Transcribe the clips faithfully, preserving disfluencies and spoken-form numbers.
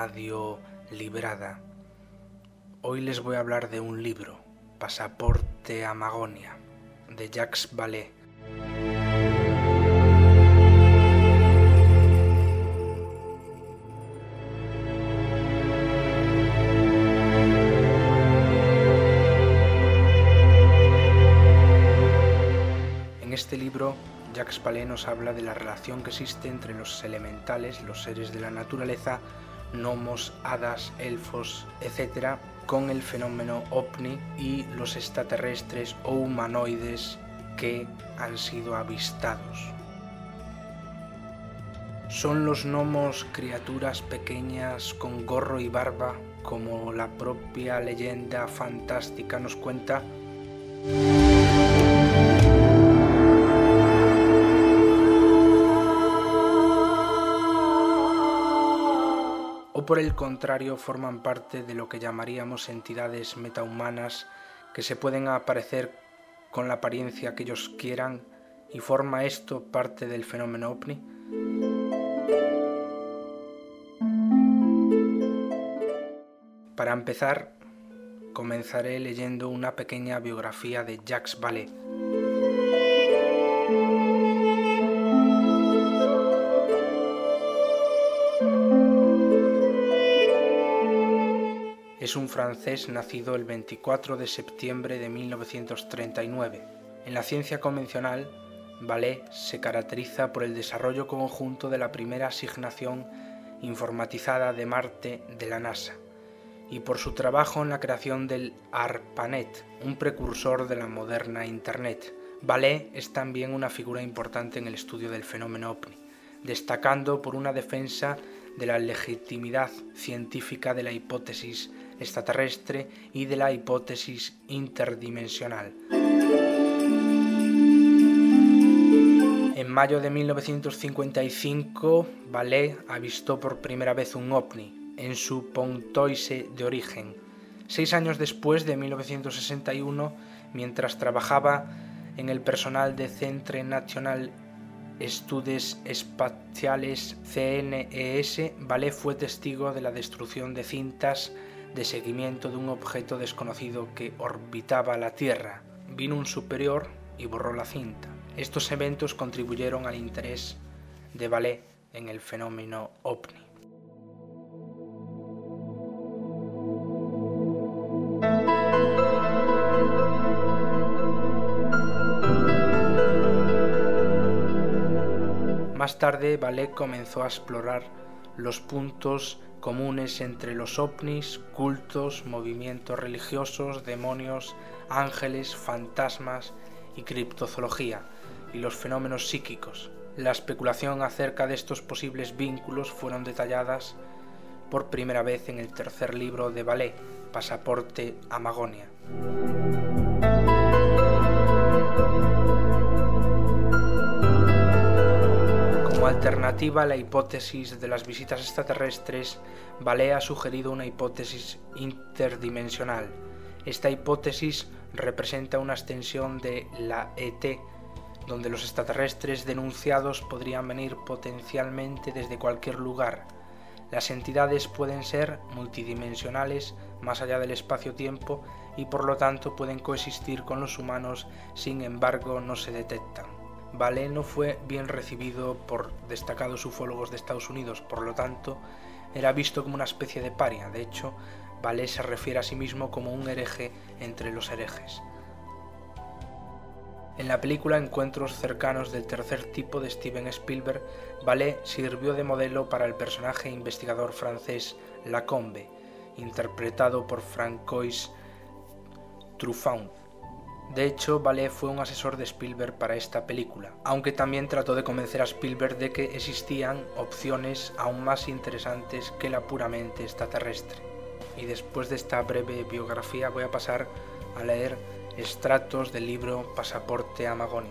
Radio Liberada. Hoy les voy a hablar de un libro, Pasaporte a Magonia, de Jacques Vallée. En este libro, Jacques Vallée nos habla de la relación que existe entre los elementales, los seres de la naturaleza, gnomos, hadas, elfos, etcétera, con el fenómeno ovni y los extraterrestres o humanoides que han sido avistados. ¿Son los gnomos criaturas pequeñas con gorro y barba, como la propia leyenda fantástica nos cuenta? ¿O por el contrario forman parte de lo que llamaríamos entidades metahumanas que se pueden aparecer con la apariencia que ellos quieran y forma esto parte del fenómeno ovni? Para empezar, comenzaré leyendo una pequeña biografía de Jacques Vallée. Es un francés nacido el veinticuatro de septiembre de mil novecientos treinta y nueve. En la ciencia convencional, Vallée se caracteriza por el desarrollo conjunto de la primera asignación informatizada de Marte de la NASA y por su trabajo en la creaón del ARPANET, un precursor de la moderna Internet. Vallée es también una figura importante en el estudio del fenómeno ovni, destacando por una defensa de la legitimidad científica de la hipótesis extraterrestre y de la hipótesis interdimensional. En mayo de mil novecientos cincuenta y cinco, Vallée avistó por primera vez un ovni en su Pontoise de origen. Seis años después, de mil novecientos sesenta y uno, mientras trabajaba en el personal de Centre National Estudes Espaciales C N E S, Vallée fue testigo de la destrucción de cintas de seguimiento de un objeto desconocido que orbitaba la Tierra. Vino un superior y borró la cinta. Estos eventos contribuyeron al interés de Vallée en el fenómeno ovni. Más tarde, Vallée comenzó a explorar los puntos comunes entre los ovnis, cultos, movimientos religiosos, demonios, ángeles, fantasmas y criptozoología, y los fenómenos psíquicos. La especulación acerca de estos posibles vínculos fueron detalladas por primera vez en el tercer libro de Vallée, Pasaporte a Magonia. Como alternativa a la hipótesis de las visitas extraterrestres, Vallée ha sugerido una hipótesis interdimensional. Esta hipótesis representa una extensión de la E T, donde los extraterrestres denunciados podrían venir potencialmente desde cualquier lugar. Las entidades pueden ser multidimensionales, más allá del espacio-tiempo, y por lo tanto pueden coexistir con los humanos, sin embargo no se detectan. Vallée no fue bien recibido por destacados ufólogos de Estados Unidos, por lo tanto era visto como una especie de paria. De hecho, Vallée se refiere a sí mismo como un hereje entre los herejes. En la película Encuentros cercanos del tercer tipo de Steven Spielberg, Vallée sirvió de modelo para el personaje investigador francés Lacombe, interpretado por Francois Truffaut. De hecho, Vallée fue un asesor de Spielberg para esta película, aunque también trató de convencer a Spielberg de que existían opciones aún más interesantes que la puramente extraterrestre. Y después de esta breve biografía voy a pasar a leer extractos del libro Pasaporte a Magonia.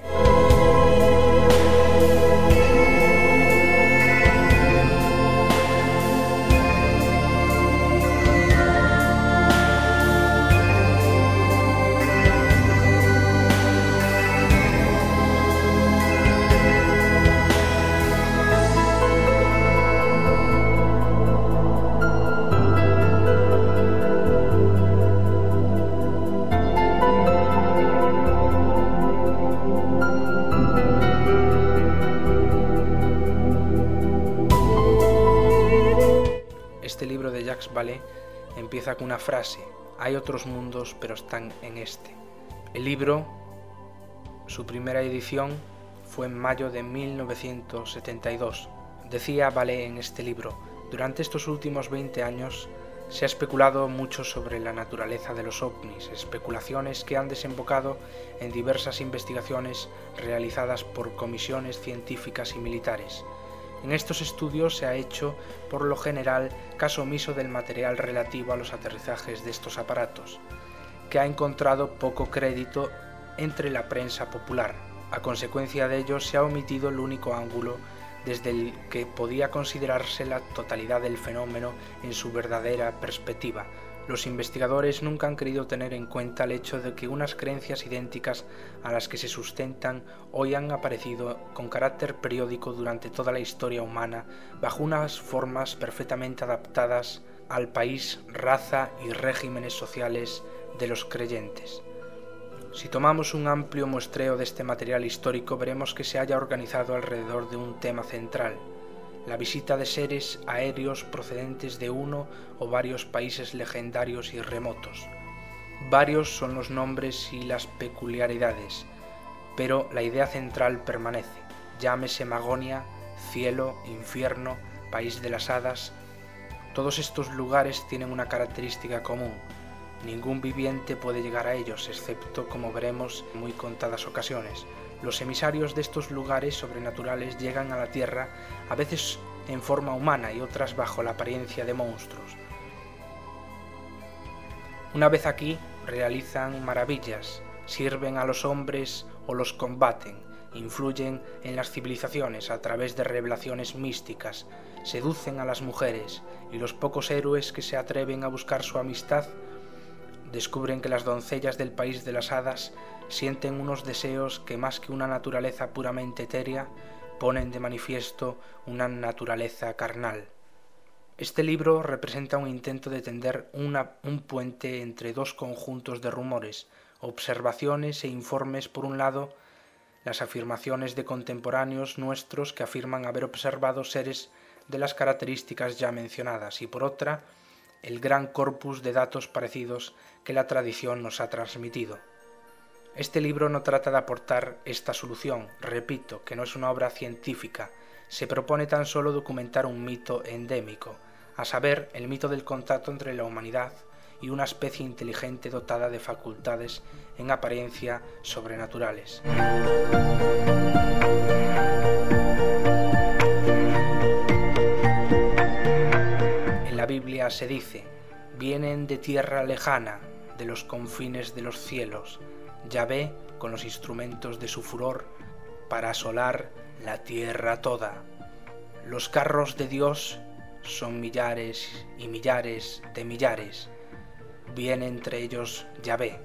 Jacques Vallée empieza con una frase: hay otros mundos, pero están en este. El libro, su primera edición, fue en mayo de mil novecientos setenta y dos. Decía Vallée en este libro: durante estos últimos veinte años se ha especulado mucho sobre la naturaleza de los ovnis, especulaciones que han desembocado en diversas investigaciones realizadas por comisiones científicas y militares. En estos estudios se ha hecho, por lo general, caso omiso del material relativo a los aterrizajes de estos aparatos, que ha encontrado poco crédito entre la prensa popular. A consecuencia de ello, se ha omitido el único ángulo desde el que podía considerarse la totalidad del fenómeno en su verdadera perspectiva. Los investigadores nunca han querido tener en cuenta el hecho de que unas creencias idénticas a las que se sustentan hoy han aparecido con carácter periódico durante toda la historia humana, bajo unas formas perfectamente adaptadas al país, raza y regímenes sociales de los creyentes. Si tomamos un amplio muestreo de este material histórico, veremos que se haya organizado alrededor de un tema central: la visita de seres aéreos procedentes de uno o varios países legendarios y remotos. Varios son los nombres y las peculiaridades, pero la idea central permanece. Llámese Magonia, cielo, infierno, país de las hadas. Todos estos lugares tienen una característica común: ningún viviente puede llegar a ellos, excepto, como veremos, en muy contadas ocasiones. Los emisarios de estos lugares sobrenaturales llegan a la Tierra, a veces en forma humana y otras bajo la apariencia de monstruos. Una vez aquí, realizan maravillas, sirven a los hombres o los combaten, influyen en las civilizaciones a través de revelaciones místicas, seducen a las mujeres, y los pocos héroes que se atreven a buscar su amistad descubren que las doncellas del país de las hadas sienten unos deseos que, más que una naturaleza puramente etérea, ponen de manifiesto una naturaleza carnal. Este libro representa un intento de tender una, un puente entre dos conjuntos de rumores, observaciones e informes. Por un lado, las afirmaciones de contemporáneos nuestros que afirman haber observado seres de las características ya mencionadas, y por otra, el gran corpus de datos parecidos que la tradición nos ha transmitido. Este libro no trata de aportar esta solución, repito, que no es una obra científica, se propone tan solo documentar un mito endémico, a saber, el mito del contacto entre la humanidad y una especie inteligente dotada de facultades en apariencia sobrenaturales. En la Biblia se dice: vienen de tierra lejana, de los confines de los cielos, Yahvé con los instrumentos de su furor para asolar la tierra toda. Los carros de Dios son millares y millares de millares, viene entre ellos Yahvé.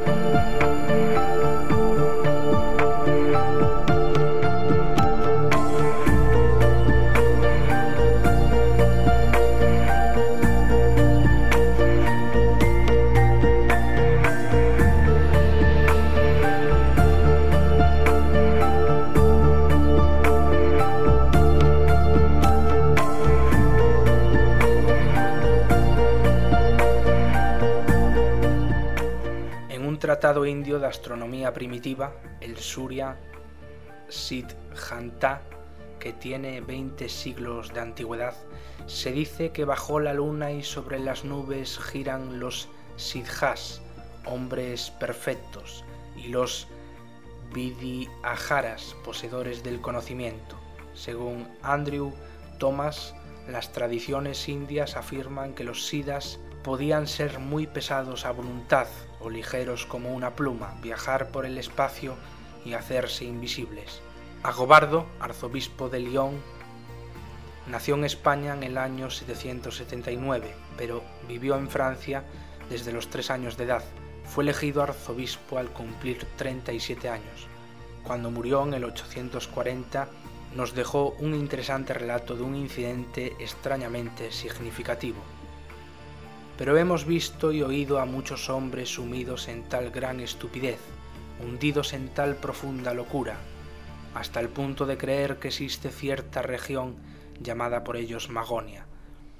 Tratado indio de astronomía primitiva, el Surya Siddhanta, que tiene veinte siglos de antigüedad, se dice que bajo la luna y sobre las nubes giran los siddhas, hombres perfectos, y los vidyaharas, poseedores del conocimiento. Según Andrew Thomas, las tradiciones indias afirman que los siddhas podían ser muy pesados a voluntad o ligeros como una pluma, viajar por el espacio y hacerse invisibles. Agobardo, arzobispo de Lyon, nació en España en el año setecientos setenta y nueve, pero vivió en Francia desde los tres años de edad. Fue elegido arzobispo al cumplir treinta y siete años. Cuando murió en el ochocientos cuarenta, nos dejó un interesante relato de un incidente extrañamente significativo. Pero hemos visto y oído a muchos hombres sumidos en tal gran estupidez, hundidos en tal profunda locura, hasta el punto de creer que existe cierta región llamada por ellos Magonia,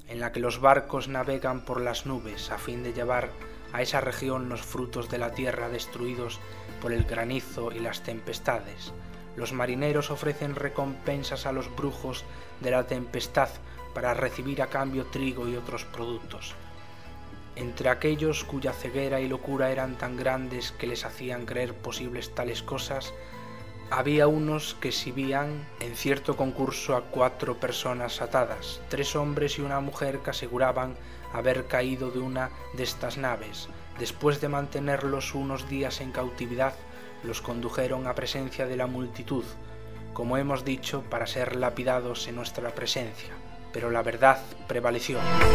en la que los barcos navegan por las nubes a fin de llevar a esa región los frutos de la tierra destruidos por el granizo y las tempestades. Los marineros ofrecen recompensas a los brujos de la tempestad para recibir a cambio trigo y otros productos. Entre aquellos cuya ceguera y locura eran tan grandes que les hacían creer posibles tales cosas, había unos que exhibían en cierto concurso a cuatro personas atadas, tres hombres y una mujer que aseguraban haber caído de una de estas naves. Después de mantenerlos unos días en cautividad, los condujeron a presencia de la multitud, como hemos dicho, para ser lapidados en nuestra presencia. Pero la verdad prevaleció.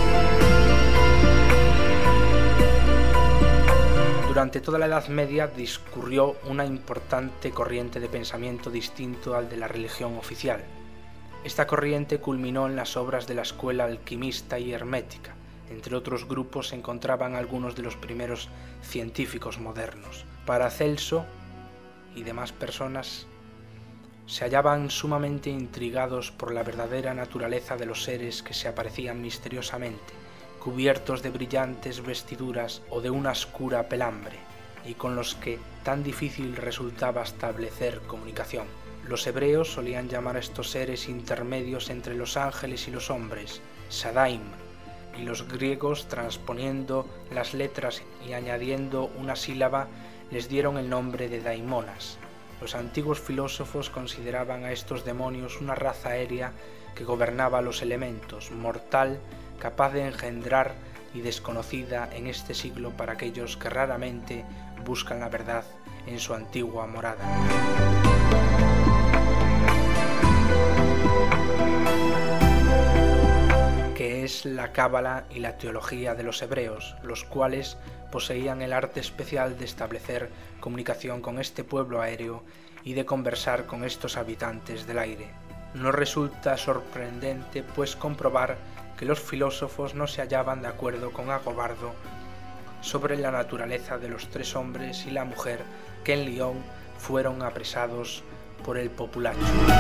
Durante toda la Edad Media discurrió una importante corriente de pensamiento distinto al de la religión oficial. Esta corriente culminó en las obras de la escuela alquimista y hermética. Entre otros grupos se encontraban algunos de los primeros científicos modernos. Paracelso y demás personas se hallaban sumamente intrigados por la verdadera naturaleza de los seres que se aparecían misteriosamente, cubiertos de brillantes vestiduras o de una oscura pelambre, y con los que tan difícil resultaba establecer comunicación. Los hebreos solían llamar a estos seres intermedios entre los ángeles y los hombres, Sadaim, y los griegos, transponiendo las letras y añadiendo una sílaba, les dieron el nombre de daimonas. Los antiguos filósofos consideraban a estos demonios una raza aérea que gobernaba los elementos, mortal, capaz de engendrar y desconocida en este siglo para aquellos que raramente buscan la verdad en su antigua morada. Que es la cábala y la teología de los hebreos, los cuales poseían el arte especial de establecer comunicación con este pueblo aéreo y de conversar con estos habitantes del aire. No resulta sorprendente, pues, comprobar que los filósofos no se hallaban de acuerdo con Agobardo sobre la naturaleza de los tres hombres y la mujer que en Lyon fueron apresados por el populacho.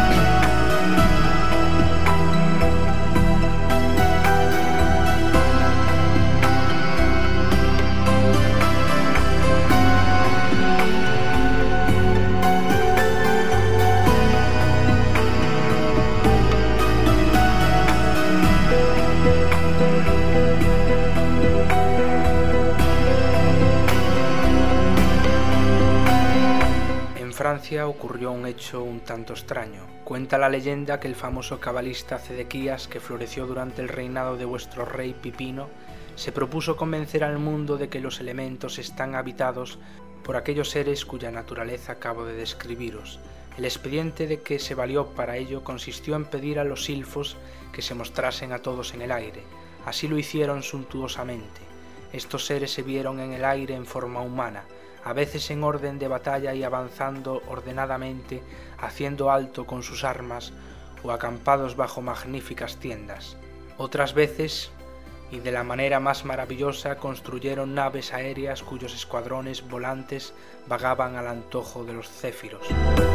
En Francia ocurrió un hecho un tanto extraño. Cuenta la leyenda que el famoso cabalista Zedequías, que floreció durante el reinado de vuestro rey Pipino, se propuso convencer al mundo de que los elementos están habitados por aquellos seres cuya naturaleza acabo de describiros. El expediente de que se valió para ello consistió en pedir a los silfos que se mostrasen a todos en el aire. Así lo hicieron suntuosamente. Estos seres se vieron en el aire en forma humana, a veces en orden de batalla y avanzando ordenadamente, haciendo alto con sus armas o acampados bajo magníficas tiendas. Otras veces, y de la manera más maravillosa, construyeron naves aéreas cuyos escuadrones volantes vagaban al antojo de los céfiros.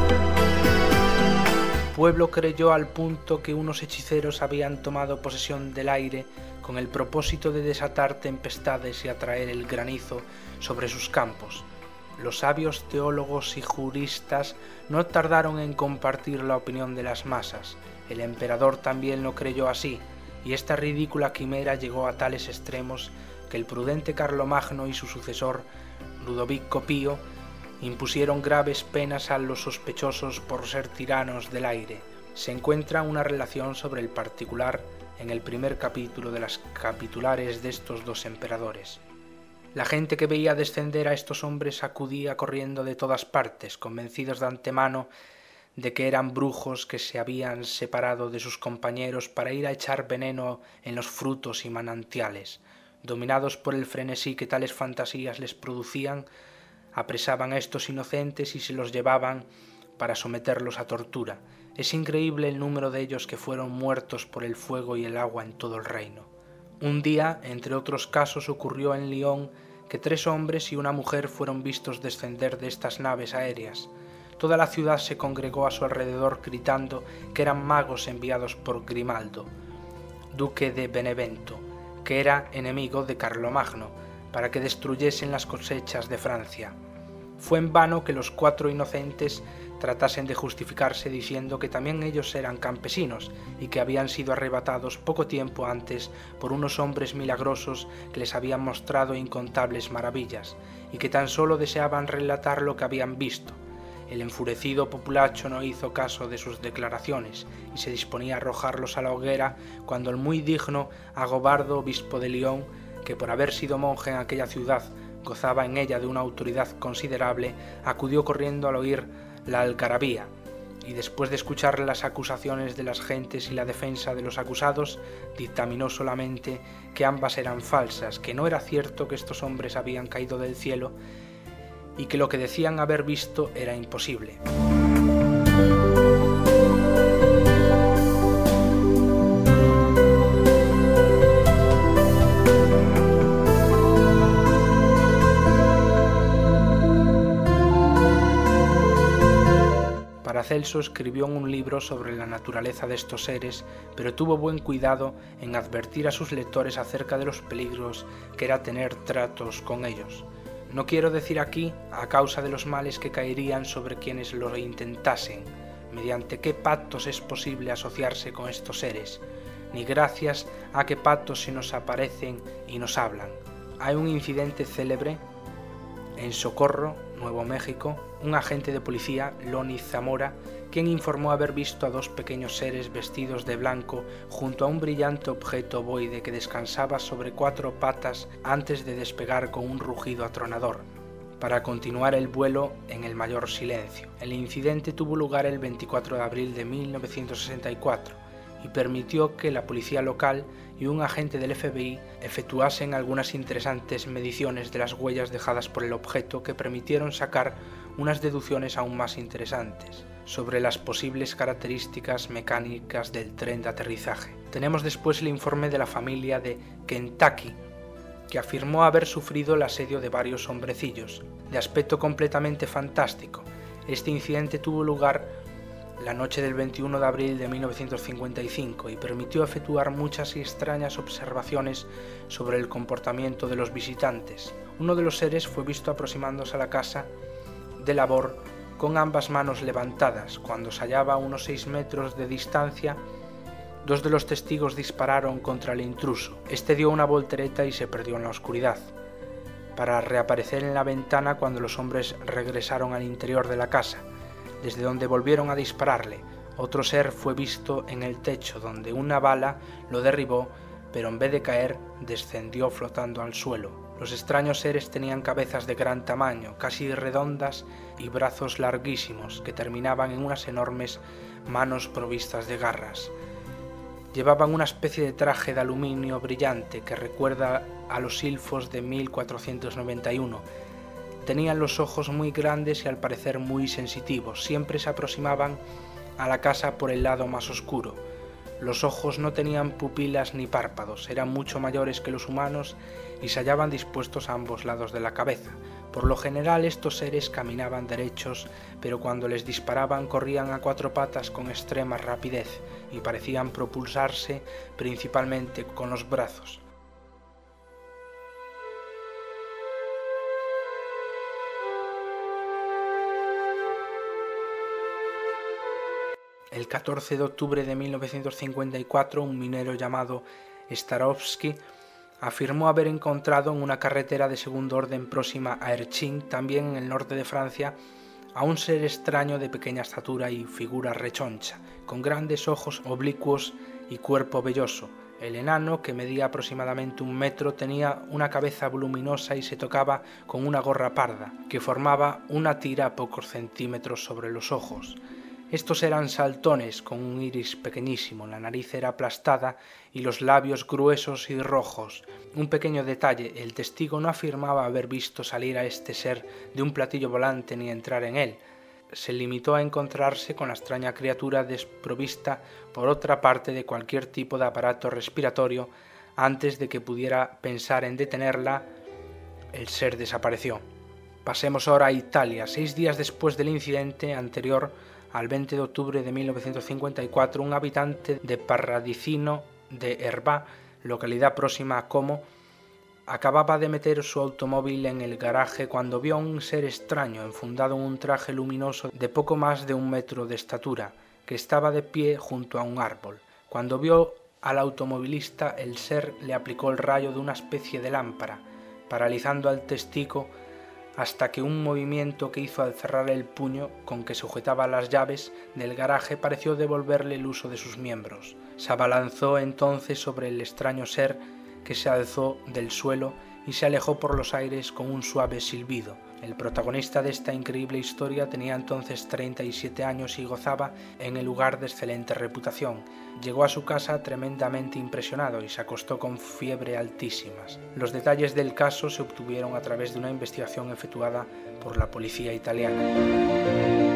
El pueblo creyó al punto que unos hechiceros habían tomado posesión del aire con el propósito de desatar tempestades y atraer el granizo sobre sus campos. Los sabios teólogos y juristas no tardaron en compartir la opinión de las masas. El emperador también lo creyó así, y esta ridícula quimera llegó a tales extremos que el prudente Carlomagno y su sucesor, Ludovico Pío, impusieron graves penas a los sospechosos por ser tiranos del aire. Se encuentra una relación sobre el particular en el primer capítulo de las capitulares de estos dos emperadores. La gente que veía descender a estos hombres acudía corriendo de todas partes, convencidos de antemano de que eran brujos que se habían separado de sus compañeros para ir a echar veneno en los frutos y manantiales. Dominados por el frenesí que tales fantasías les producían, apresaban a estos inocentes y se los llevaban para someterlos a tortura. Es increíble el número de ellos que fueron muertos por el fuego y el agua en todo el reino. Un día, entre otros casos, ocurrió en Lyon que tres hombres y una mujer fueron vistos descender de estas naves aéreas. Toda la ciudad se congregó a su alrededor gritando que eran magos enviados por Grimaldo. duque de Benevento, que era enemigo de Carlomagno, para que destruyesen las cosechas de Francia. Fue en vano que los cuatro inocentes tratasen de justificarse diciendo que también ellos eran campesinos y que habían sido arrebatados poco tiempo antes por unos hombres milagrosos que les habían mostrado incontables maravillas y que tan solo deseaban relatar lo que habían visto. El enfurecido populacho no hizo caso de sus declaraciones y se disponía a arrojarlos a la hoguera cuando el muy digno Agobardo, obispo de Lyon, que por haber sido monje en aquella ciudad gozaba en ella de una autoridad considerable, acudió corriendo al oír la algarabía, y después de escuchar las acusaciones de las gentes y la defensa de los acusados, dictaminó solamente que ambas eran falsas, que no era cierto que estos hombres habían caído del cielo y que lo que decían haber visto era imposible. Paracelso escribió un libro sobre la naturaleza de estos seres, pero tuvo buen cuidado en advertir a sus lectores acerca de los peligros que era tener tratos con ellos. No quiero decir aquí a causa de los males que caerían sobre quienes lo intentasen, mediante qué pactos es posible asociarse con estos seres, ni gracias a qué pactos se nos aparecen y nos hablan. Hay un incidente célebre en Socorro, Nuevo México, un agente de policía, Loni Zamora, quien informó haber visto a dos pequeños seres vestidos de blanco junto a un brillante objeto ovoide que descansaba sobre cuatro patas antes de despegar con un rugido atronador, para continuar el vuelo en el mayor silencio. El incidente tuvo lugar el veinticuatro de abril de mil novecientos sesenta y cuatro y permitió que la policía local y un agente del F B I efectuasen algunas interesantes mediciones de las huellas dejadas por el objeto que permitieron sacar unas deducciones aún más interesantes sobre las posibles características mecánicas del tren de aterrizaje. Tenemos después el informe de la familia de Kentucky, que afirmó haber sufrido el asedio de varios hombrecillos, de aspecto completamente fantástico. Este incidente tuvo lugar la noche del veintiuno de abril de mil novecientos cincuenta y cinco y permitió efectuar muchas y extrañas observaciones sobre el comportamiento de los visitantes. Uno de los seres fue visto aproximándose a la casa de labor con ambas manos levantadas. Cuando se hallaba a unos seis metros de distancia, dos de los testigos dispararon contra el intruso. Este dio una voltereta y se perdió en la oscuridad, para reaparecer en la ventana cuando los hombres regresaron al interior de la casa, desde donde volvieron a dispararle. Otro ser fue visto en el techo, donde una bala lo derribó, pero en vez de caer, descendió flotando al suelo. Los extraños seres tenían cabezas de gran tamaño, casi redondas, y brazos larguísimos, que terminaban en unas enormes manos provistas de garras. Llevaban una especie de traje de aluminio brillante que recuerda a los silfos de mil cuatrocientos noventa y uno. Tenían los ojos muy grandes y al parecer muy sensitivos. Siempre se aproximaban a la casa por el lado más oscuro. Los ojos no tenían pupilas ni párpados, eran mucho mayores que los humanos y se hallaban dispuestos a ambos lados de la cabeza. Por lo general estos seres caminaban derechos, pero cuando les disparaban corrían a cuatro patas con extrema rapidez y parecían propulsarse principalmente con los brazos. El catorce de octubre de mil novecientos cincuenta y cuatro, un minero llamado Starovsky afirmó haber encontrado en una carretera de segundo orden próxima a Erchin, también en el norte de Francia, a un ser extraño de pequeña estatura y figura rechoncha, con grandes ojos oblicuos y cuerpo velloso. El enano, que medía aproximadamente un metro, tenía una cabeza voluminosa y se tocaba con una gorra parda, que formaba una tira a pocos centímetros sobre los ojos. Estos eran saltones con un iris pequeñísimo, la nariz era aplastada y los labios gruesos y rojos. Un pequeño detalle, el testigo no afirmaba haber visto salir a este ser de un platillo volante ni entrar en él. Se limitó a encontrarse con la extraña criatura desprovista por otra parte de cualquier tipo de aparato respiratorio. Antes de que pudiera pensar en detenerla, el ser desapareció. Pasemos ahora a Italia. Seis días después del incidente anterior, al veinte de octubre de mil novecientos cincuenta y cuatro, un habitante de Parradicino, de Hervá, localidad próxima a Como, acababa de meter su automóvil en el garaje cuando vio a un ser extraño enfundado en un traje luminoso de poco más de un metro de estatura, que estaba de pie junto a un árbol. Cuando vio al automovilista, el ser le aplicó el rayo de una especie de lámpara, paralizando al testigo hasta que un movimiento que hizo al cerrar el puño con que sujetaba las llaves del garaje pareció devolverle el uso de sus miembros. Se abalanzó entonces sobre el extraño ser, que se alzó del suelo y se alejó por los aires con un suave silbido. El protagonista de esta increíble historia tenía entonces treinta y siete años y gozaba en el lugar de excelente reputación. Llegó a su casa tremendamente impresionado y se acostó con fiebre altísimas. Los detalles del caso se obtuvieron a través de una investigación efectuada por la policía italiana.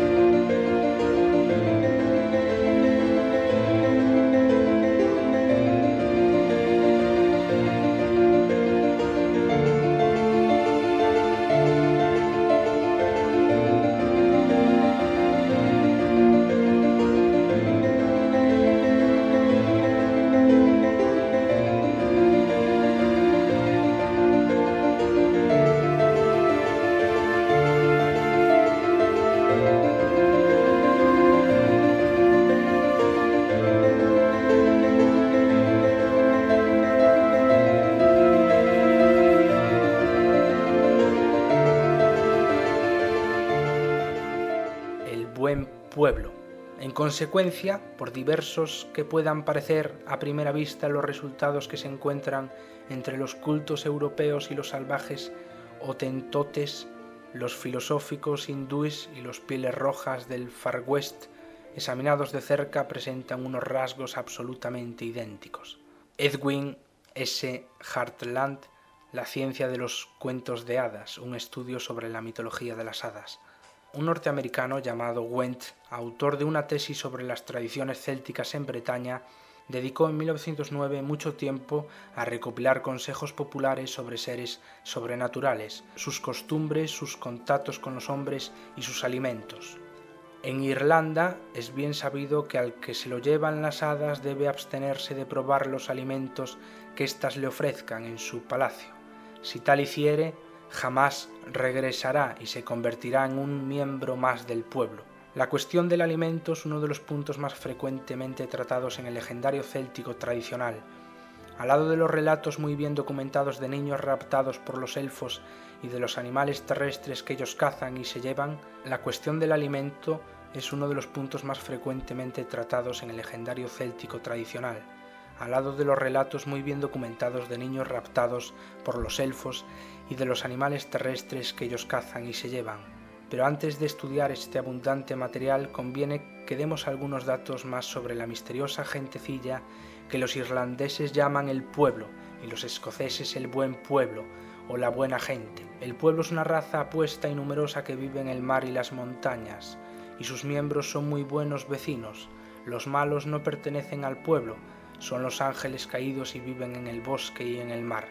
Pueblo. En consecuencia, por diversos que puedan parecer a primera vista los resultados que se encuentran entre los cultos europeos y los salvajes hotentotes, los filosóficos hindúes y los pieles rojas del Far West, examinados de cerca, presentan unos rasgos absolutamente idénticos. Edwin S. Hartland, La ciencia de los cuentos de hadas, un estudio sobre la mitología de las hadas. Un norteamericano llamado Went, autor de una tesis sobre las tradiciones célticas en Bretaña, dedicó en mil novecientos nueve mucho tiempo a recopilar consejos populares sobre seres sobrenaturales, sus costumbres, sus contactos con los hombres y sus alimentos. En Irlanda es bien sabido que al que se lo llevan las hadas debe abstenerse de probar los alimentos que éstas le ofrezcan en su palacio. Si tal hiciere, jamás regresará y se convertirá en un miembro más del pueblo. La cuestión del alimento es uno de los puntos más frecuentemente tratados en el legendario céltico tradicional. Al lado de los relatos muy bien documentados de niños raptados por los elfos y de los animales terrestres que ellos cazan y se llevan, la cuestión del alimento es uno de los puntos más frecuentemente tratados en el legendario céltico tradicional. Al lado de los relatos muy bien documentados de niños raptados por los elfos y de los animales terrestres que ellos cazan y se llevan. Pero antes de estudiar este abundante material conviene que demos algunos datos más sobre la misteriosa gentecilla que los irlandeses llaman el pueblo y los escoceses el buen pueblo o la buena gente. El pueblo es una raza apuesta y numerosa que vive en el mar y las montañas, y sus miembros son muy buenos vecinos. Los malos no pertenecen al pueblo, son los ángeles caídos y viven en el bosque y en el mar.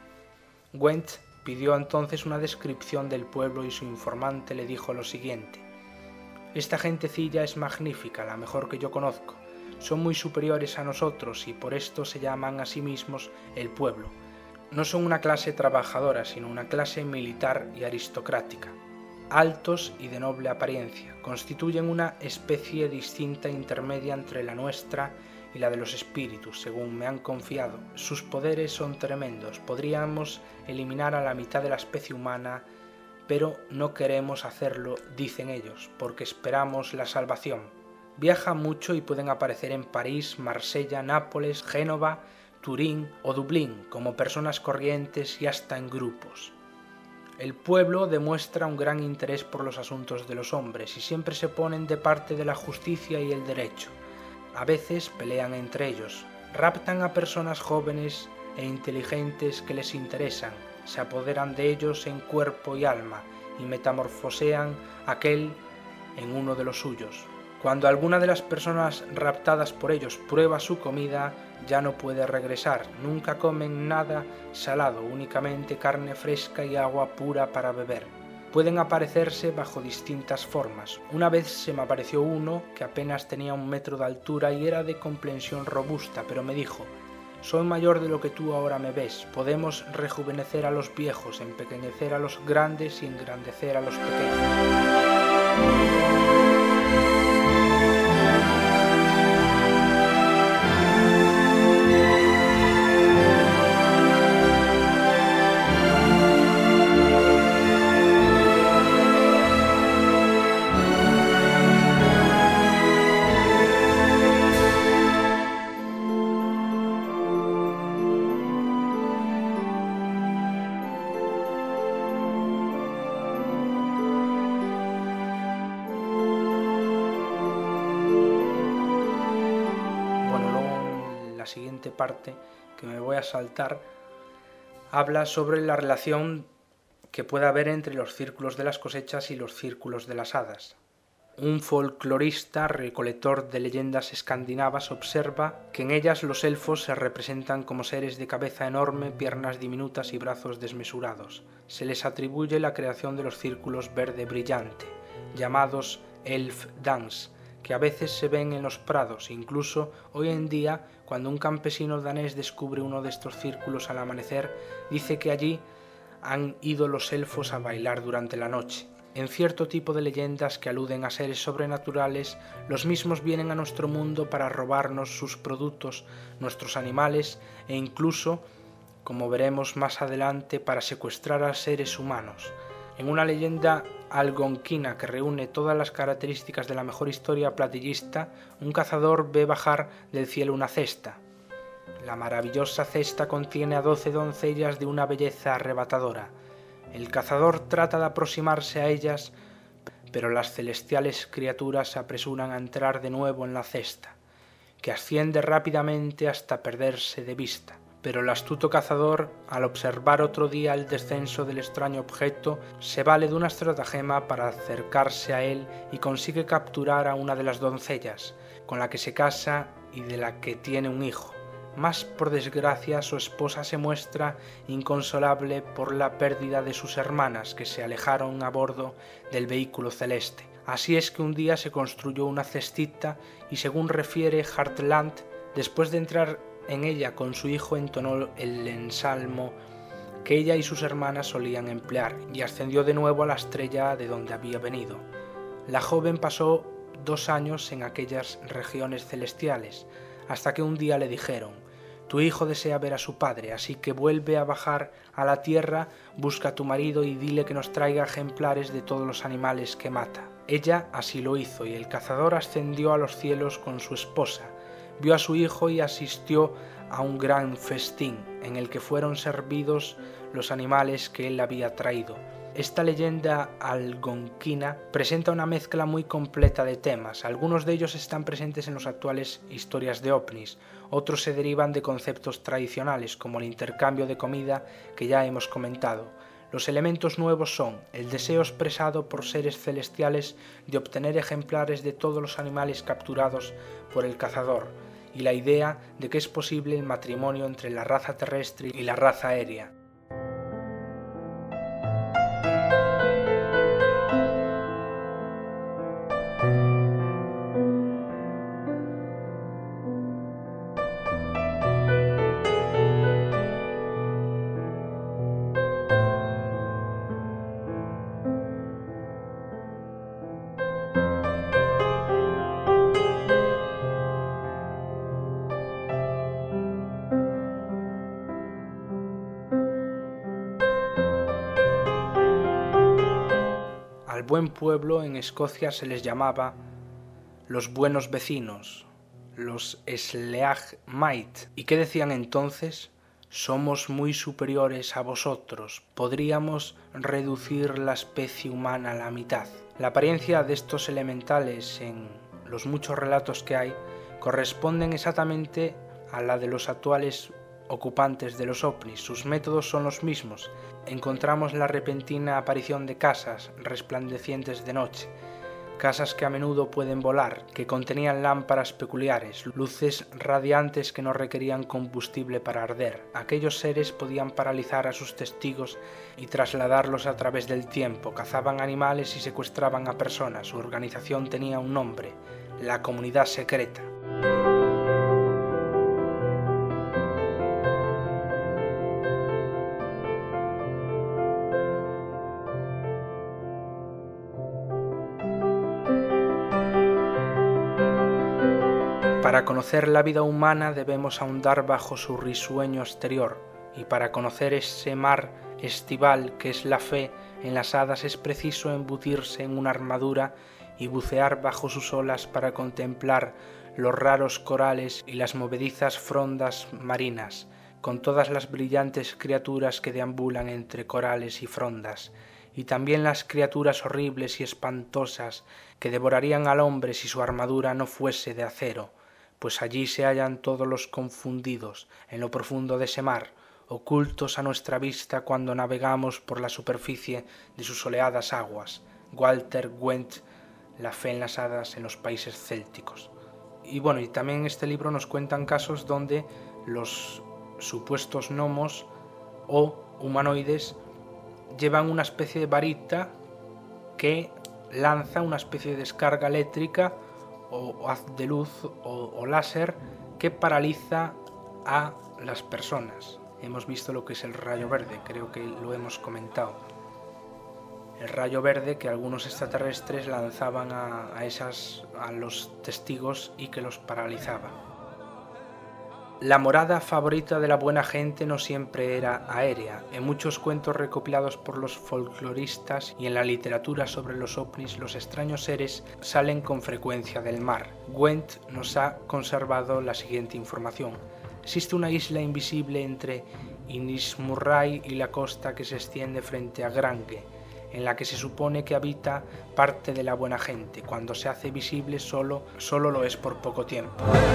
Went pidió entonces una descripción del pueblo y su informante le dijo lo siguiente: «Esta gentecilla es magnífica, la mejor que yo conozco. Son muy superiores a nosotros y por esto se llaman a sí mismos el pueblo. No son una clase trabajadora, sino una clase militar y aristocrática. Altos y de noble apariencia, constituyen una especie distinta e intermedia entre la nuestra y la de los espíritus, según me han confiado. Sus poderes son tremendos, podríamos eliminar a la mitad de la especie humana, pero no queremos hacerlo, dicen ellos, porque esperamos la salvación. Viajan mucho y pueden aparecer en París, Marsella, Nápoles, Génova, Turín o Dublín, como personas corrientes y hasta en grupos. El pueblo demuestra un gran interés por los asuntos de los hombres y siempre se ponen de parte de la justicia y el derecho. A veces pelean entre ellos, raptan a personas jóvenes e inteligentes que les interesan, se apoderan de ellos en cuerpo y alma y metamorfosean aquel en uno de los suyos. Cuando alguna de las personas raptadas por ellos prueba su comida, ya no puede regresar. Nunca comen nada salado, únicamente carne fresca y agua pura para beber. Pueden aparecerse bajo distintas formas. Una vez se me apareció uno que apenas tenía un metro de altura y era de complexión robusta, pero me dijo: Soy mayor de lo que tú ahora me ves. Podemos rejuvenecer a los viejos, empequeñecer a los grandes y engrandecer a los pequeños. Siguiente parte que me voy a saltar habla sobre la relación que puede haber entre los círculos de las cosechas y los círculos de las hadas. Un folclorista recolector de leyendas escandinavas observa que en ellas los elfos se representan como seres de cabeza enorme, piernas diminutas y brazos desmesurados. Se les atribuye la creación de los círculos verde brillante, llamados elf dance, que a veces se ven en los prados. Incluso hoy en día, cuando un campesino danés descubre uno de estos círculos al amanecer, dice que allí han ido los elfos a bailar durante la noche. En cierto tipo de leyendas que aluden a seres sobrenaturales, los mismos vienen a nuestro mundo para robarnos sus productos, nuestros animales e incluso, como veremos más adelante, para secuestrar a seres humanos. En una leyenda algonquina que reúne todas las características de la mejor historia platillista, un cazador ve bajar del cielo una cesta. La maravillosa cesta contiene a doce doncellas de una belleza arrebatadora. El cazador trata de aproximarse a ellas, pero las celestiales criaturas se apresuran a entrar de nuevo en la cesta, que asciende rápidamente hasta perderse de vista. Pero el astuto cazador, al observar otro día el descenso del extraño objeto, se vale de una estratagema para acercarse a él y consigue capturar a una de las doncellas, con la que se casa y de la que tiene un hijo. Mas, por desgracia, su esposa se muestra inconsolable por la pérdida de sus hermanas, que se alejaron a bordo del vehículo celeste. Así es que un día se construyó una cestita y, según refiere Hartland, después de entrar en ella con su hijo entonó el ensalmo que ella y sus hermanas solían emplear y ascendió de nuevo a la estrella de donde había venido. La joven pasó dos años en aquellas regiones celestiales, hasta que un día le dijeron: tu hijo desea ver a su padre, así que vuelve a bajar a la tierra, busca a tu marido y dile que nos traiga ejemplares de todos los animales que mata. Ella así lo hizo y el cazador ascendió a los cielos con su esposa. Vio a su hijo y asistió a un gran festín en el que fueron servidos los animales que él había traído. Esta leyenda algonquina presenta una mezcla muy completa de temas. Algunos de ellos están presentes en las actuales historias de ovnis, otros se derivan de conceptos tradicionales como el intercambio de comida que ya hemos comentado. Los elementos nuevos son el deseo expresado por seres celestiales de obtener ejemplares de todos los animales capturados por el cazador, y la idea de que es posible el matrimonio entre la raza terrestre y la raza aérea. Al buen pueblo en Escocia se les llamaba los buenos vecinos, los Sleagh-Mait. ¿Y qué decían entonces? Somos muy superiores a vosotros, podríamos reducir la especie humana a la mitad. La apariencia de estos elementales en los muchos relatos que hay corresponden exactamente a la de los actuales ocupantes de los ovnis. Sus métodos son los mismos. Encontramos la repentina aparición de casas resplandecientes de noche, casas que a menudo pueden volar, que contenían lámparas peculiares, luces radiantes que no requerían combustible para arder. Aquellos seres podían paralizar a sus testigos y trasladarlos a través del tiempo, cazaban animales y secuestraban a personas. Su organización tenía un nombre: la comunidad secreta. Para conocer la vida humana debemos ahondar bajo su risueño exterior, y para conocer ese mar estival que es la fe en las hadas es preciso embutirse en una armadura y bucear bajo sus olas para contemplar los raros corales y las movedizas frondas marinas, con todas las brillantes criaturas que deambulan entre corales y frondas, y también las criaturas horribles y espantosas que devorarían al hombre si su armadura no fuese de acero, pues allí se hallan todos los confundidos en lo profundo de ese mar, ocultos a nuestra vista cuando navegamos por la superficie de sus soleadas aguas. Walter Wendt, La fe en las hadas en los países célticos. Y bueno, y también en este libro nos cuentan casos donde los supuestos gnomos o humanoides llevan una especie de varita que lanza una especie de descarga eléctrica o haz de luz o, o láser que paraliza a las personas. Hemos visto lo que es el rayo verde, creo que lo hemos comentado. El rayo verde que algunos extraterrestres lanzaban a, a, esas, a los testigos y que los paralizaba. La morada favorita de la buena gente no siempre era aérea. En muchos cuentos recopilados por los folcloristas y en la literatura sobre los ovnis, los extraños seres salen con frecuencia del mar. Wendt nos ha conservado la siguiente información. Existe una isla invisible entre Inishmurray y la costa que se extiende frente a Grange, en la que se supone que habita parte de la buena gente. Cuando se hace visible solo, solo lo es por poco tiempo.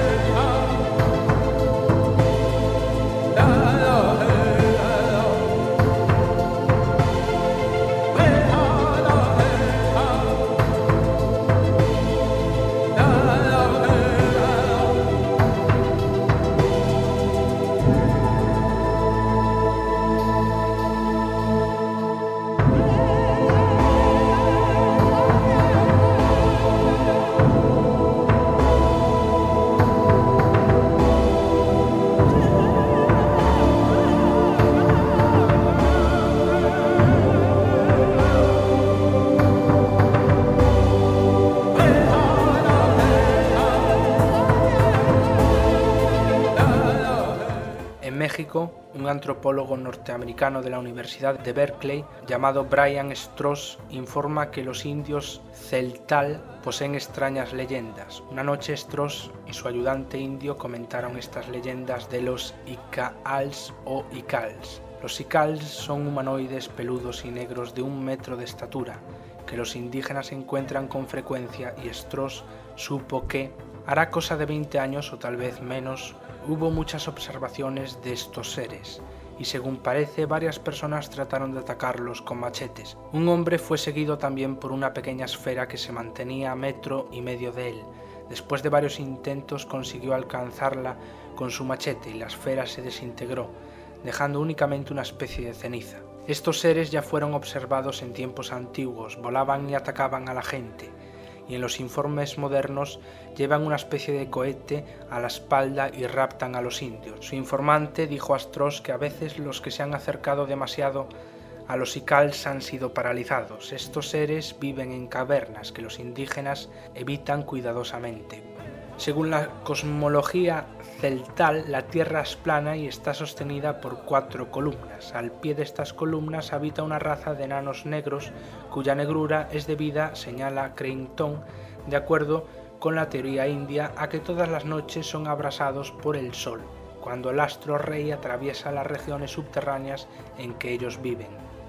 México, un antropólogo norteamericano de la Universidad de Berkeley llamado Brian Strauss informa que los indios celtal poseen extrañas leyendas. Una noche Strauss y su ayudante indio comentaron estas leyendas de los Icals o Icals. Los Icals son humanoides peludos y negros de un metro de estatura, que los indígenas encuentran con frecuencia, y Strauss supo que, hará cosa de veinte años o tal vez menos, hubo muchas observaciones de estos seres, y según parece varias personas trataron de atacarlos con machetes. Un hombre fue seguido también por una pequeña esfera que se mantenía a metro y medio de él. Después de varios intentos consiguió alcanzarla con su machete y la esfera se desintegró, dejando únicamente una especie de ceniza. Estos seres ya fueron observados en tiempos antiguos, volaban y atacaban a la gente, y en los informes modernos llevan una especie de cohete a la espalda y raptan a los indios. Su informante dijo a Strauss que a veces los que se han acercado demasiado a los Icals han sido paralizados. Estos seres viven en cavernas que los indígenas evitan cuidadosamente. Según la cosmología celtal, la Tierra es plana y está sostenida por cuatro columnas. Al pie de estas columnas habita una raza de enanos negros cuya negrura es debida, señala Creighton, de acuerdo con la teoría india, a que todas las noches son abrasados por el sol, cuando el astro rey atraviesa las regiones subterráneas en que ellos viven.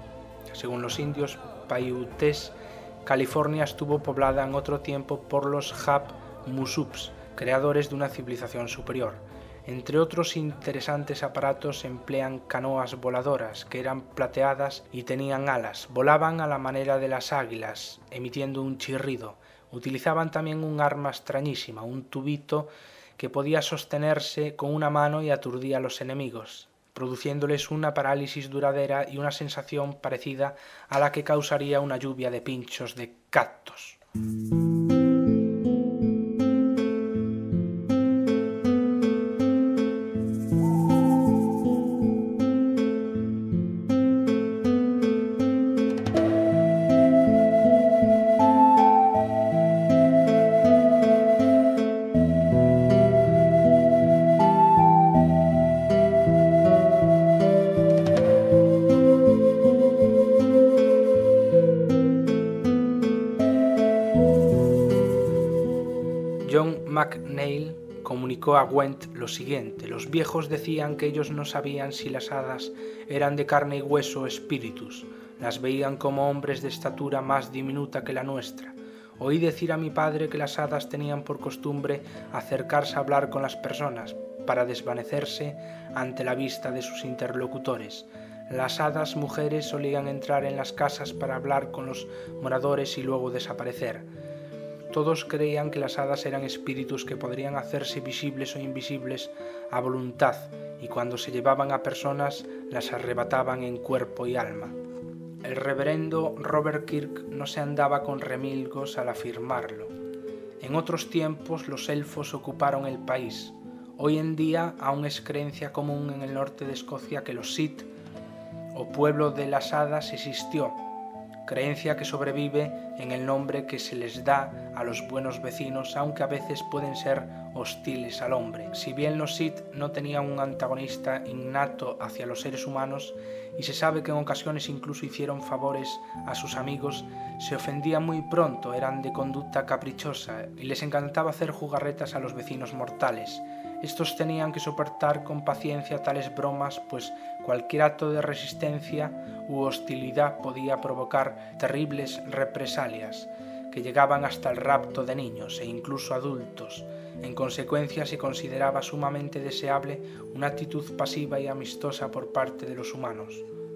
Según los indios Paiutes, California estuvo poblada en otro tiempo por los Hap-Musups, creadores de una civilización superior. Entre otros interesantes aparatos emplean canoas voladoras que eran plateadas y tenían alas. Volaban a la manera de las águilas, emitiendo un chirrido. Utilizaban también un arma extrañísima, un tubito que podía sostenerse con una mano y aturdía a los enemigos, produciéndoles una parálisis duradera y una sensación parecida a la que causaría una lluvia de pinchos de cactos. McNeil comunicó a Gwent lo siguiente: los viejos decían que ellos no sabían si las hadas eran de carne y hueso o espíritus, las veían como hombres de estatura más diminuta que la nuestra. Oí decir a mi padre que las hadas tenían por costumbre acercarse a hablar con las personas para desvanecerse ante la vista de sus interlocutores. Las hadas mujeres solían entrar en las casas para hablar con los moradores y luego desaparecer. Todos creían que las hadas eran espíritus que podrían hacerse visibles o invisibles a voluntad, y cuando se llevaban a personas las arrebataban en cuerpo y alma. El reverendo Robert Kirk no se andaba con remilgos al afirmarlo. En otros tiempos los elfos ocuparon el país. Hoy en día aún es creencia común en el norte de Escocia que los Sith, o pueblo de las hadas, existió, creencia que sobrevive en el nombre que se les da a los buenos vecinos, aunque a veces pueden ser hostiles al hombre. Si bien los Sith no tenían un antagonista innato hacia los seres humanos, y se sabe que en ocasiones incluso hicieron favores a sus amigos, se ofendían muy pronto, eran de conducta caprichosa y les encantaba hacer jugarretas a los vecinos mortales. Estos tenían que soportar con paciencia tales bromas, pues cualquier acto de resistencia u hostilidad podía provocar terribles represalias, que llegaban hasta el rapto de niños e incluso adultos. En consecuencia, se consideraba sumamente deseable una actitud pasiva y amistosa por parte de los humanos.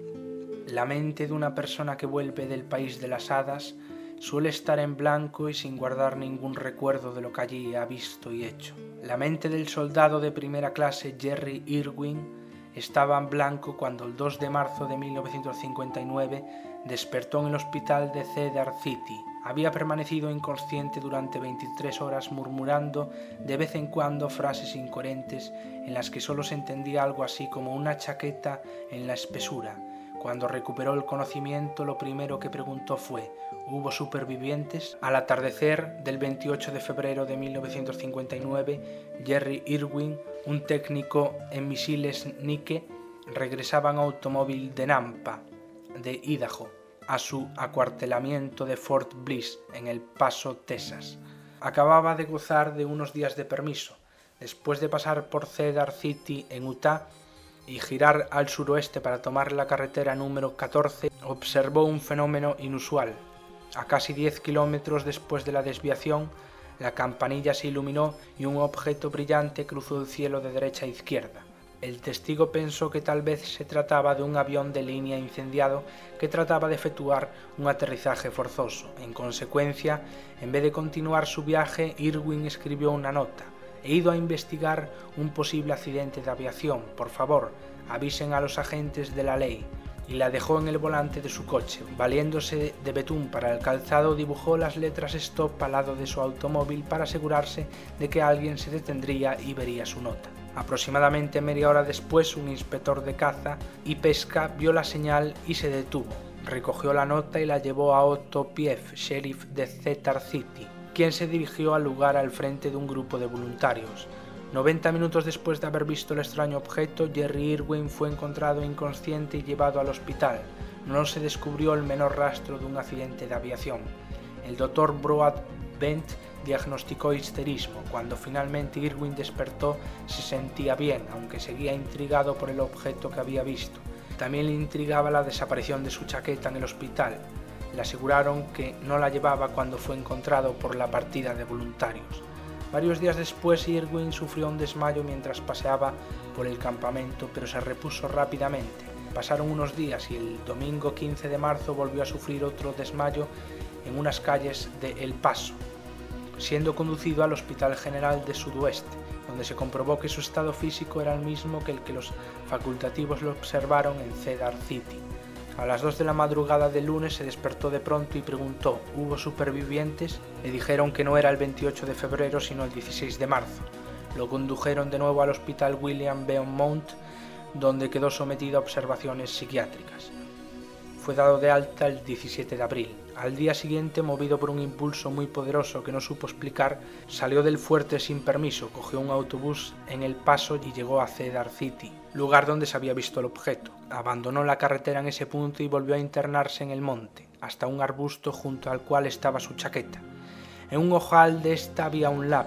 La mente de una persona que vuelve del país de las hadas suele estar en blanco y sin guardar ningún recuerdo de lo que allí ha visto y hecho. La mente del soldado de primera clase Jerry Irwin estaba en blanco cuando el dos de marzo de mil novecientos cincuenta y nueve despertó en el hospital de Cedar City. Había permanecido inconsciente durante veintitrés horas, murmurando de vez en cuando frases incoherentes en las que solo se entendía algo así como una chaqueta en la espesura. Cuando recuperó el conocimiento, lo primero que preguntó fue: ¿hubo supervivientes? Al atardecer del veintiocho de febrero de mil novecientos cincuenta y nueve, Jerry Irwin, un técnico en misiles Nike, regresaba en automóvil de Nampa, de Idaho, a su acuartelamiento de Fort Bliss, en El Paso, Texas. Acababa de gozar de unos días de permiso. Después de pasar por Cedar City, en Utah, y girar al suroeste para tomar la carretera número catorce, observó un fenómeno inusual. A casi diez kilómetros después de la desviación, la campanilla se iluminó y un objeto brillante cruzó el cielo de derecha a izquierda. El testigo pensó que tal vez se trataba de un avión de línea incendiado que trataba de efectuar un aterrizaje forzoso. En consecuencia, en vez de continuar su viaje, Irwin escribió una nota: he ido a investigar un posible accidente de aviación, por favor, avisen a los agentes de la ley, y la dejó en el volante de su coche. Valiéndose de betún para el calzado, dibujó las letras stop al lado de su automóvil para asegurarse de que alguien se detendría y vería su nota. Aproximadamente media hora después, un inspector de caza y pesca vio la señal y se detuvo. Recogió la nota y la llevó a Otto Pief, sheriff de Cedar City, quien se dirigió al lugar al frente de un grupo de voluntarios. noventa minutos después de haber visto el extraño objeto, Jerry Irwin fue encontrado inconsciente y llevado al hospital. No se descubrió el menor rastro de un accidente de aviación. El doctor Broadbent diagnosticó histerismo. Cuando finalmente Irwin despertó, se sentía bien, aunque seguía intrigado por el objeto que había visto. También le intrigaba la desaparición de su chaqueta en el hospital. Le aseguraron que no la llevaba cuando fue encontrado por la partida de voluntarios. Varios días después, Irwin sufrió un desmayo mientras paseaba por el campamento, pero se repuso rápidamente. Pasaron unos días y el domingo quince de marzo volvió a sufrir otro desmayo en unas calles de El Paso, siendo conducido al Hospital General de Sudoeste, donde se comprobó que su estado físico era el mismo que el que los facultativos lo observaron en Cedar City. A las dos de la madrugada del lunes se despertó de pronto y preguntó: ¿hubo supervivientes? Le dijeron que no era el veintiocho de febrero sino el dieciséis de marzo. Lo condujeron de nuevo al hospital William Beaumont, donde quedó sometido a observaciones psiquiátricas. Fue dado de alta el diecisiete de abril. Al día siguiente, movido por un impulso muy poderoso que no supo explicar, salió del fuerte sin permiso, cogió un autobús en El Paso y llegó a Cedar City, lugar donde se había visto el objeto. Abandonó la carretera en ese punto y volvió a internarse en el monte, hasta un arbusto junto al cual estaba su chaqueta. En un ojal de esta había un lápiz.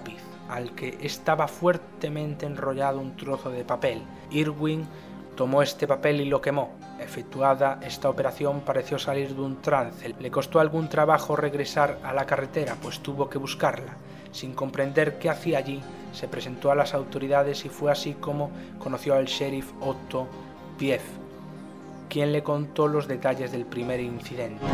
al que estaba fuertemente enrollado un trozo de papel. Irwin tomó este papel y lo quemó. Efectuada esta operación pareció salir de un trance. Le costó algún trabajo regresar a la carretera, pues tuvo que buscarla. Sin comprender qué hacía allí, se presentó a las autoridades y fue así como conoció al sheriff Otto Pief, quien le contó los detalles del primer incidente.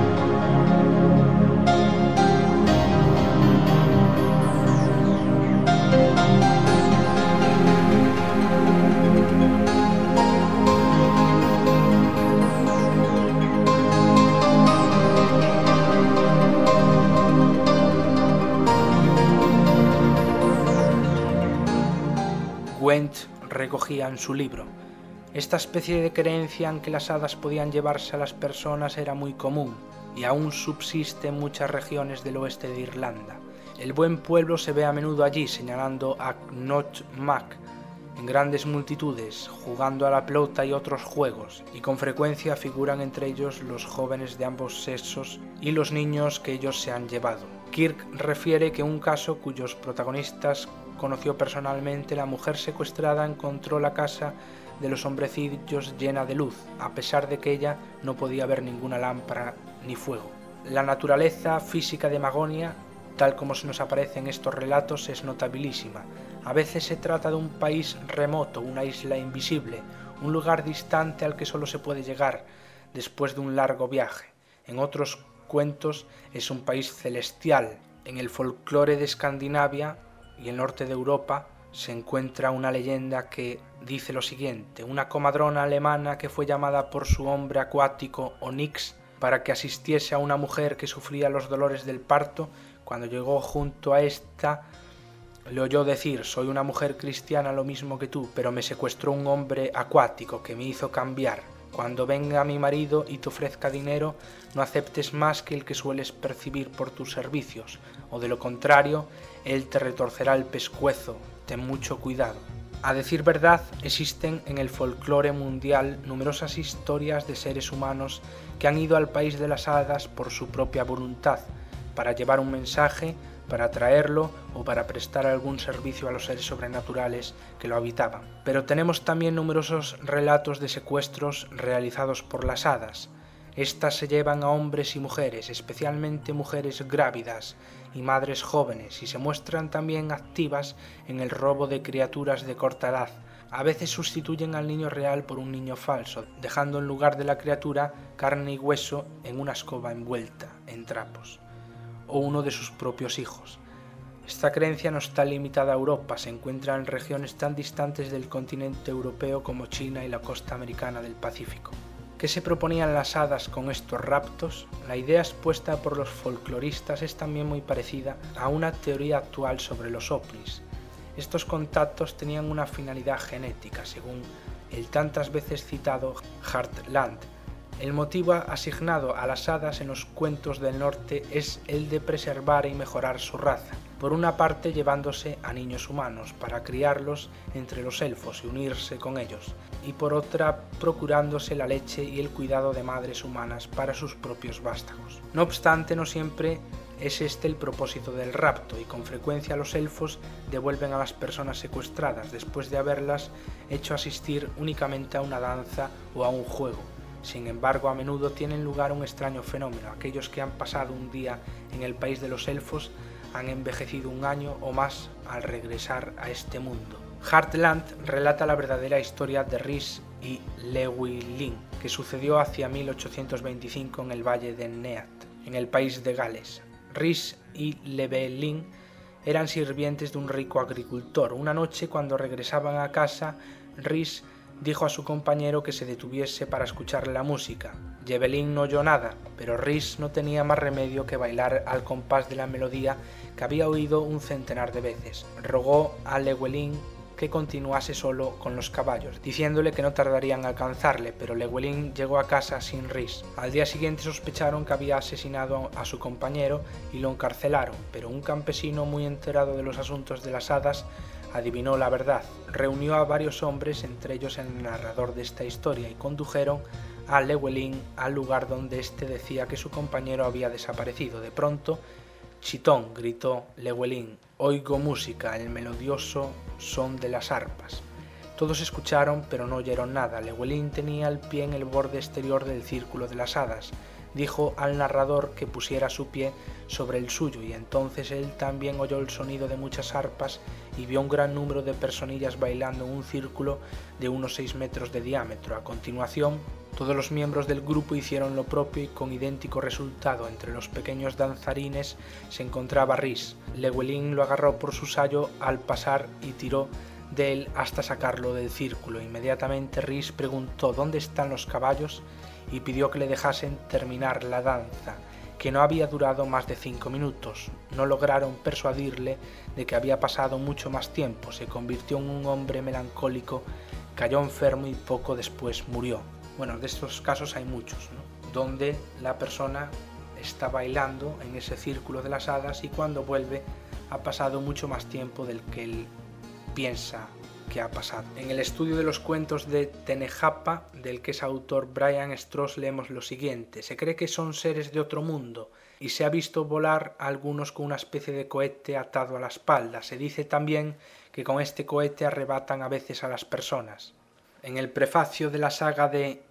Gwent recogía en su libro: esta especie de creencia en que las hadas podían llevarse a las personas era muy común y aún subsiste en muchas regiones del oeste de Irlanda. El buen pueblo se ve a menudo allí, señalando a Knock Mac, en grandes multitudes, jugando a la pelota y otros juegos, y con frecuencia figuran entre ellos los jóvenes de ambos sexos y los niños que ellos se han llevado. Kirk refiere que un caso cuyos protagonistas conoció personalmente, la mujer secuestrada encontró la casa de los hombrecillos llena de luz, a pesar de que ella no podía ver ninguna lámpara ni fuego. La naturaleza física de Magonia, tal como se nos aparece en estos relatos, es notabilísima. A veces se trata de un país remoto, una isla invisible, un lugar distante al que solo se puede llegar después de un largo viaje. En otros cuentos es un país celestial. En el folclore de Escandinavia y el norte de Europa se encuentra una leyenda que dice lo siguiente: una comadrona alemana que fue llamada por su hombre acuático Onyx para que asistiese a una mujer que sufría los dolores del parto, cuando llegó junto a esta le oyó decir: soy una mujer cristiana lo mismo que tú, pero me secuestró un hombre acuático que me hizo cambiar. Cuando venga mi marido y te ofrezca dinero, no aceptes más que el que sueles percibir por tus servicios, o de lo contrario, él te retorcerá el pescuezo. Ten mucho cuidado. A decir verdad, existen en el folclore mundial numerosas historias de seres humanos que han ido al país de las hadas por su propia voluntad, para llevar un mensaje, para traerlo o para prestar algún servicio a los seres sobrenaturales que lo habitaban. Pero tenemos también numerosos relatos de secuestros realizados por las hadas. Estas se llevan a hombres y mujeres, especialmente mujeres grávidas y madres jóvenes, y se muestran también activas en el robo de criaturas de corta edad. A veces sustituyen al niño real por un niño falso, dejando en lugar de la criatura carne y hueso en una escoba envuelta en trapos, o uno de sus propios hijos. Esta creencia no está limitada a Europa, se encuentra en regiones tan distantes del continente europeo como China y la costa americana del Pacífico. ¿Qué se proponían las hadas con estos raptos? La idea expuesta por los folcloristas es también muy parecida a una teoría actual sobre los ovnis. Estos contactos tenían una finalidad genética, según el tantas veces citado Hartland. El motivo asignado a las hadas en los cuentos del norte es el de preservar y mejorar su raza, por una parte llevándose a niños humanos para criarlos entre los elfos y unirse con ellos, y por otra procurándose la leche y el cuidado de madres humanas para sus propios vástagos. No obstante, no siempre es este el propósito del rapto, y con frecuencia los elfos devuelven a las personas secuestradas después de haberlas hecho asistir únicamente a una danza o a un juego. Sin embargo, a menudo tienen lugar un extraño fenómeno. Aquellos que han pasado un día en el país de los elfos han envejecido un año o más al regresar a este mundo. Hartland relata la verdadera historia de Rhys y Llewellyn, que sucedió hacia mil ochocientos veinticinco en el valle de Neath, en el país de Gales. Rhys y Llewellyn eran sirvientes de un rico agricultor. Una noche, cuando regresaban a casa, Rhys dijo a su compañero que se detuviese para escuchar la música. Llewellyn no oyó nada, pero Rhys no tenía más remedio que bailar al compás de la melodía que había oído un centenar de veces. Rogó a Llewellyn que continuase solo con los caballos, diciéndole que no tardarían en alcanzarle, pero Llewellyn llegó a casa sin Rhys. Al día siguiente sospecharon que había asesinado a su compañero y lo encarcelaron, pero un campesino muy enterado de los asuntos de las hadas adivinó la verdad. Reunió a varios hombres, entre ellos el narrador de esta historia, y condujeron a Llewellyn al lugar donde éste decía que su compañero había desaparecido. De pronto, Chitón, gritó Llewellyn, oigo música, el melodioso son de las arpas. Todos escucharon, pero no oyeron nada. Llewellyn tenía el pie en el borde exterior del círculo de las hadas. Dijo al narrador que pusiera su pie sobre el suyo, y entonces él también oyó el sonido de muchas arpas y vio un gran número de personillas bailando en un círculo de unos seis metros de diámetro. A continuación, todos los miembros del grupo hicieron lo propio y con idéntico resultado. Entre los pequeños danzarines se encontraba Rhys. Llewellyn lo agarró por su sayo al pasar y tiró de él hasta sacarlo del círculo. Inmediatamente Rhys preguntó ¿dónde están los caballos? Y pidió que le dejasen terminar la danza, que no había durado más de cinco minutos. No lograron persuadirle de que había pasado mucho más tiempo. Se convirtió en un hombre melancólico, cayó enfermo y poco después murió. Bueno, de estos casos hay muchos, ¿no? Donde la persona está bailando en ese círculo de las hadas y cuando vuelve ha pasado mucho más tiempo del que él piensa que ha pasado. En el estudio de los cuentos de Tenejapa, del que es autor Brian Stross, leemos lo siguiente: se cree que son seres de otro mundo y se ha visto volar a algunos con una especie de cohete atado a la espalda. Se dice también que con este cohete arrebatan a veces a las personas. En el prefacio de la saga de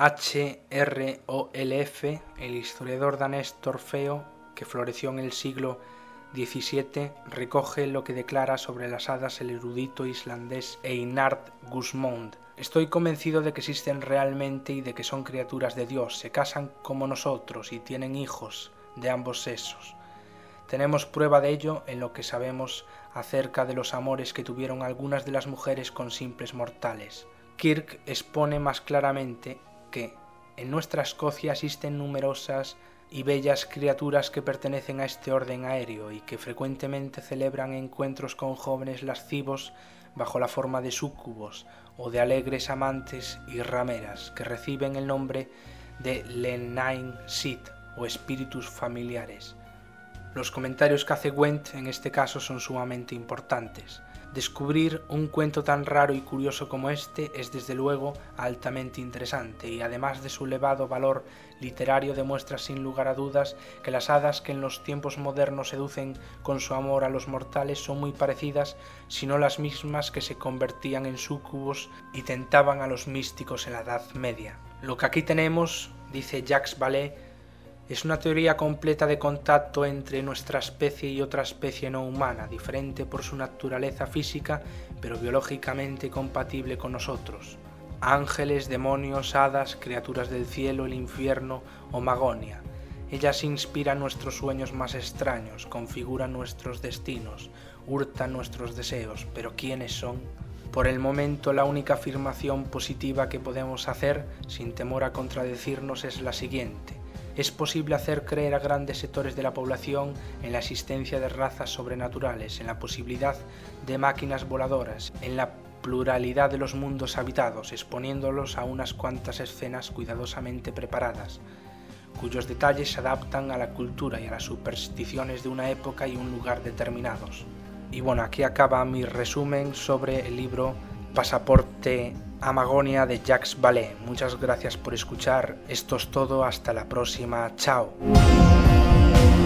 H R O L F, el historiador danés Torfeo, que floreció en el siglo diecisiete, recoge lo que declara sobre las hadas el erudito islandés Einar Gudmundsson. Estoy convencido de que existen realmente y de que son criaturas de Dios. Se casan como nosotros y tienen hijos de ambos sexos. Tenemos prueba de ello en lo que sabemos acerca de los amores que tuvieron algunas de las mujeres con simples mortales. Kirk expone más claramente que en nuestra Escocia existen numerosas y bellas criaturas que pertenecen a este orden aéreo y que frecuentemente celebran encuentros con jóvenes lascivos bajo la forma de súcubos o de alegres amantes y rameras que reciben el nombre de Lenain Sid o espíritus familiares. Los comentarios que hace Wendt en este caso son sumamente importantes. Descubrir un cuento tan raro y curioso como este es desde luego altamente interesante y además de su elevado valor literario demuestra sin lugar a dudas que las hadas que en los tiempos modernos seducen con su amor a los mortales son muy parecidas, si no las mismas que se convertían en súcubos y tentaban a los místicos en la Edad Media. Lo que aquí tenemos, dice Jacques Vallée, es una teoría completa de contacto entre nuestra especie y otra especie no humana, diferente por su naturaleza física, pero biológicamente compatible con nosotros. Ángeles, demonios, hadas, criaturas del cielo, el infierno o magonia. Ellas inspiran nuestros sueños más extraños, configuran nuestros destinos, hurtan nuestros deseos, pero ¿quiénes son? Por el momento la única afirmación positiva que podemos hacer, sin temor a contradecirnos, es la siguiente. Es posible hacer creer a grandes sectores de la población en la existencia de razas sobrenaturales, en la posibilidad de máquinas voladoras, en la pluralidad de los mundos habitados, exponiéndolos a unas cuantas escenas cuidadosamente preparadas, cuyos detalles se adaptan a la cultura y a las supersticiones de una época y un lugar determinados. Y bueno, aquí acaba mi resumen sobre el libro Pasaporte a Magonia de Jacques Vallée. Muchas gracias por escuchar. Esto es todo. Hasta la próxima. Chao.